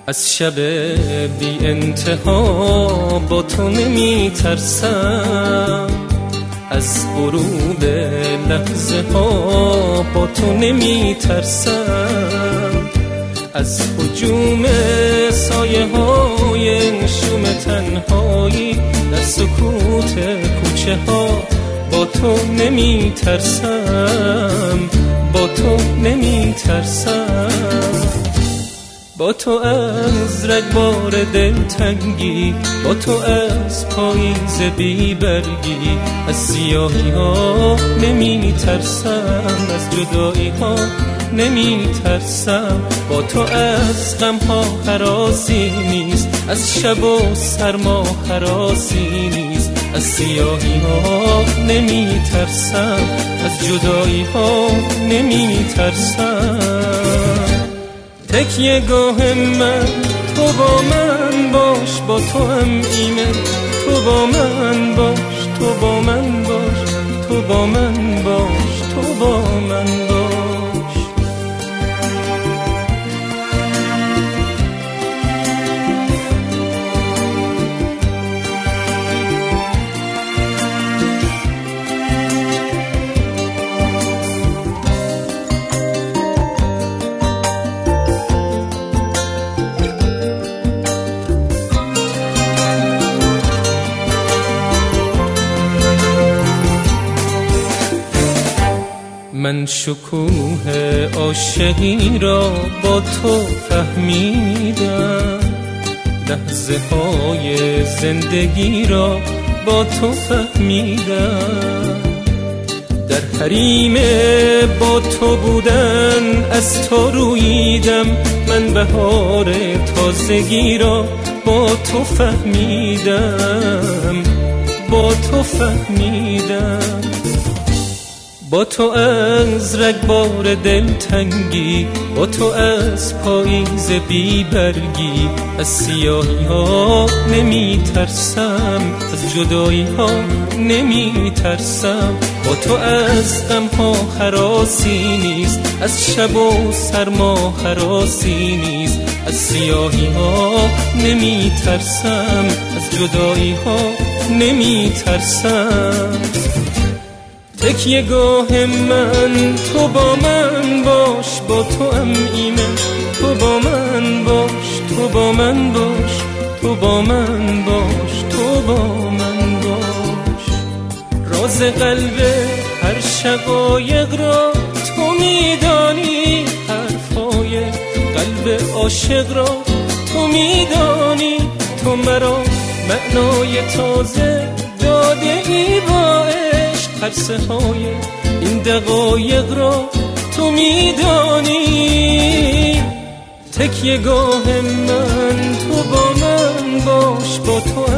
از شب بی انتها با تو نمی ترسم، از غروب لحظه ها با تو نمی ترسم، از هجوم سایه های شوم تنهایی در سکوت کوچه ها با تو نمی ترسم، با تو نمی ترسم. با تو از رگبار دلتنگی، با تو از پاییز بی برگی، از سیاهی ها نمی ترسم، از جدایی ها نمی ترسم. با تو از غم ها هراسی نیست، از شب و سرما هراسی نیست، از سیاهی ها نمی ترسم، از جدایی ها نمی ترسم. تکیه گاه من تو با من باش، با تو هم ایمن تو با من باش، تو با من باش، تو با من باش، تو با من باش. من شکوه عاشقی را با تو فهمیدم، لحظه های زندگی را با تو فهمیدم، در حریم با تو بودن از تو روییدم، من بهار تازگی را با تو فهمیدم، با تو فهمیدم. با تو از رگبار دلتنگی، با تو از پاییز بی برگی، از سیاهی ها نمی ترسم، از جدایی ها نمی ترسم. با تو از غم ها هراسی نیست، از شب و سرما هراسی نیست، از سیاهی ها نمی ترسم، از جدایی ها نمی ترسم. تکیه گاه من تو با من باش، با تو هم ایمن تو با من باش، تو با من باش، تو با من باش، تو با من باش. راز قلب هر شقایق را تو میدانی، حرفای قلب عاشق را تو میدانی، تو مرا معنای تازه داده ای با عرصه های این دقایق را تو میدانی. تکیه گاه من تو با من باش، با تو